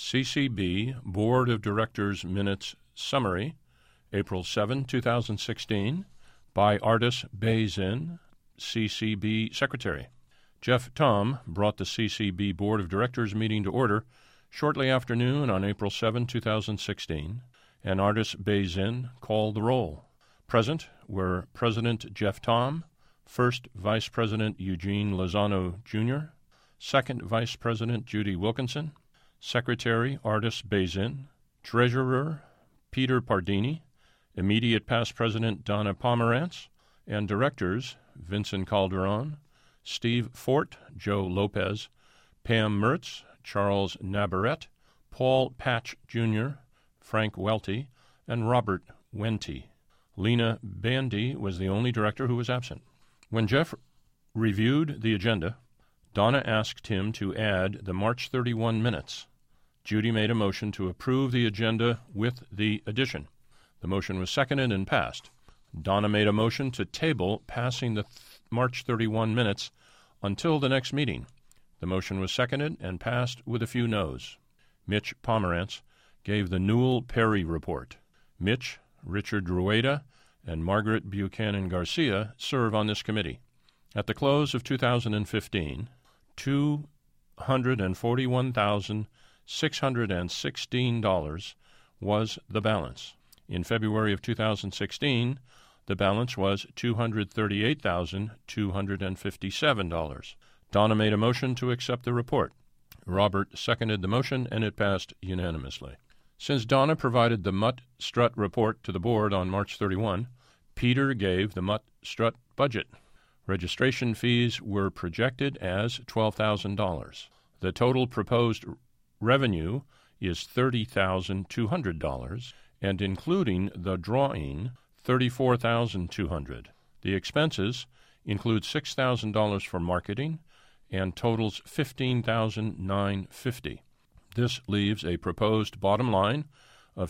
CCB Board of Directors Minutes Summary, April 7, 2016, by Ardis Bazin, CCB Secretary. Jeff Thom brought the CCB Board of Directors meeting to order shortly after noon on April 7, 2016, and Ardis Bazin called the roll. Present were President Jeff Thom, First Vice President Eugene Lozano, Jr., Second Vice President Judy Wilkinson, Secretary Ardis Bazin, Treasurer Peter Pardini, Immediate Past President Donna Pomerantz, and Directors Vincent Calderon, Steve Fort, Joe Lopez, Pam Mertz, Charles Navarrete, Paul Patch, Jr., Frank Welty, and Robert Wente. Lena Bandy was the only director who was absent. When Jeff reviewed the agenda, Donna asked him to add the March 31 minutes. Judy made a motion to approve the agenda with the addition. The motion was seconded and passed. Donna made a motion to table passing the March 31 minutes until the next meeting. The motion was seconded and passed with a few noes. Mitch Pomerantz gave the Newell Perry report. Mitch, Richard Rueda, and Margaret Buchanan Garcia serve on this committee. At the close of 2015, $241,616 was the balance. In February of 2016, the balance was $238,257. Donna made a motion to accept the report. Robert seconded the motion, and it passed unanimously. Since Donna provided the Mutt-Strutt report to the board on March 31, Peter gave the Mutt-Strutt budget. Registration fees were projected as $12,000. The total proposed revenue is $30,200, and including the drawing, $34,200. The expenses include $6,000 for marketing and totals $15,950. This leaves a proposed bottom line of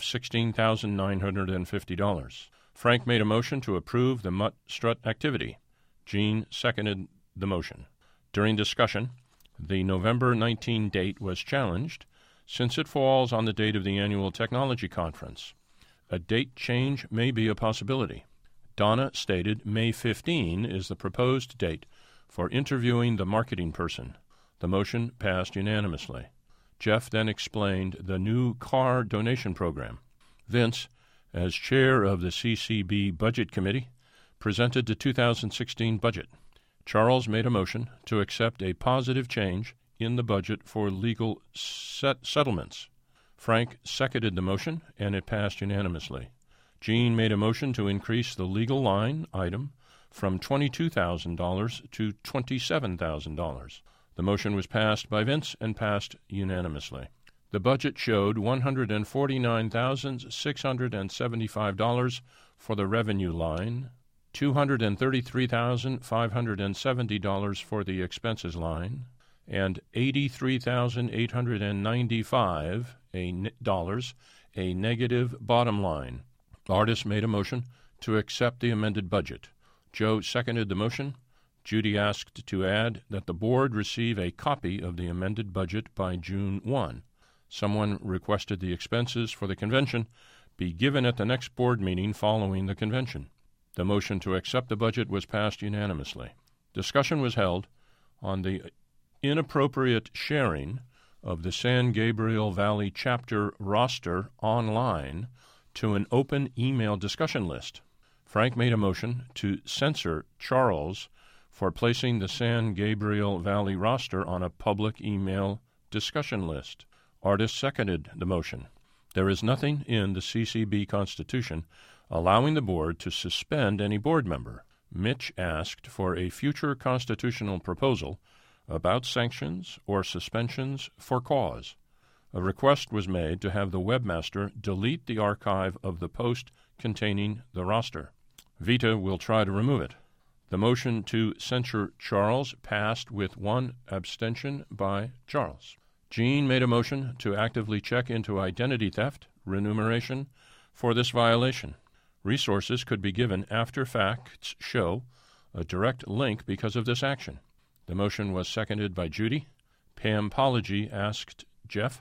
$16,950. Frank made a motion to approve the Mutt-Strutt activity. Gene seconded the motion. During discussion, the November 19 date was challenged since it falls on the date of the annual technology conference. A date change may be a possibility. Donna stated May 15 is the proposed date for interviewing the marketing person. The motion passed unanimously. Jeff then explained the new car donation program. Vince, as chair of the CCB Budget Committee, presented the 2016 budget. Charles made a motion to accept a positive change in the budget for legal settlements. Frank seconded the motion, and it passed unanimously. Gene made a motion to increase the legal line item from $22,000 to $27,000. The motion was passed by Vince and passed unanimously. The budget showed $149,675 for the revenue line, $233,570 for the expenses line, and $83,895 a negative bottom line. Ardis made a motion to accept the amended budget. Joe seconded the motion. Judy asked to add that the board receive a copy of the amended budget by June 1. Someone requested the expenses for the convention be given at the next board meeting following the convention. The motion to accept the budget was passed unanimously. Discussion was held on the inappropriate sharing of the San Gabriel Valley chapter roster online to an open email discussion list. Frank made a motion to censor Charles for placing the San Gabriel Valley roster on a public email discussion list. Ardis seconded the motion. There is nothing in the CCB Constitution allowing the board to suspend any board member. Mitch asked for a future constitutional proposal about sanctions or suspensions for cause. A request was made to have the webmaster delete the archive of the post containing the roster. Vita will try to remove it. The motion to censure Charles passed with one abstention by Charles. Gene made a motion to actively check into identity theft remuneration for this violation. Resources could be given after facts show a direct link because of this action. The motion was seconded by Judy. Pam Pology asked Jeff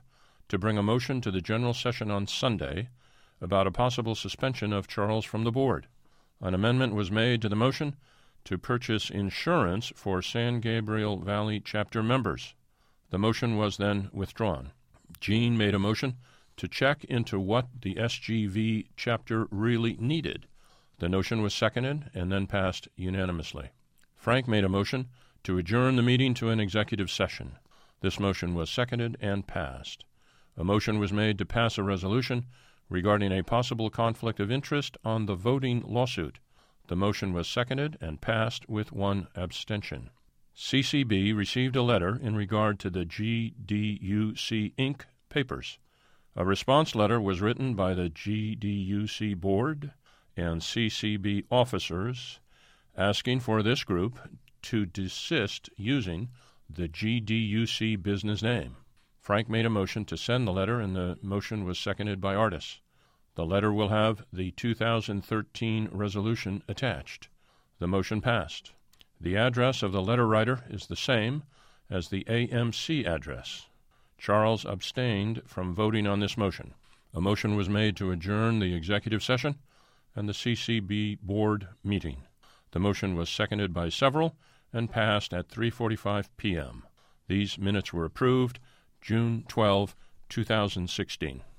to bring a motion to the general session on Sunday about a possible suspension of Charles from the board. An amendment was made to the motion to purchase insurance for San Gabriel Valley chapter members. The motion was then withdrawn. Jean made a motion to check into what the SGV chapter really needed. The motion was seconded and then passed unanimously. Frank made a motion to adjourn the meeting to an executive session. This motion was seconded and passed. A motion was made to pass a resolution regarding a possible conflict of interest on the voting lawsuit. The motion was seconded and passed with one abstention. CCB received a letter in regard to the GDUC Inc. papers. A response letter was written by the GDUC board and CCB officers asking for this group to desist using the GDUC business name. Frank made a motion to send the letter, and the motion was seconded by Artis. The letter will have the 2013 resolution attached. The motion passed. The address of the letter writer is the same as the AMC address. Charles abstained from voting on this motion. A motion was made to adjourn the executive session and the CCB board meeting. The motion was seconded by several and passed at 3:45 p.m. These minutes were approved June 12, 2016.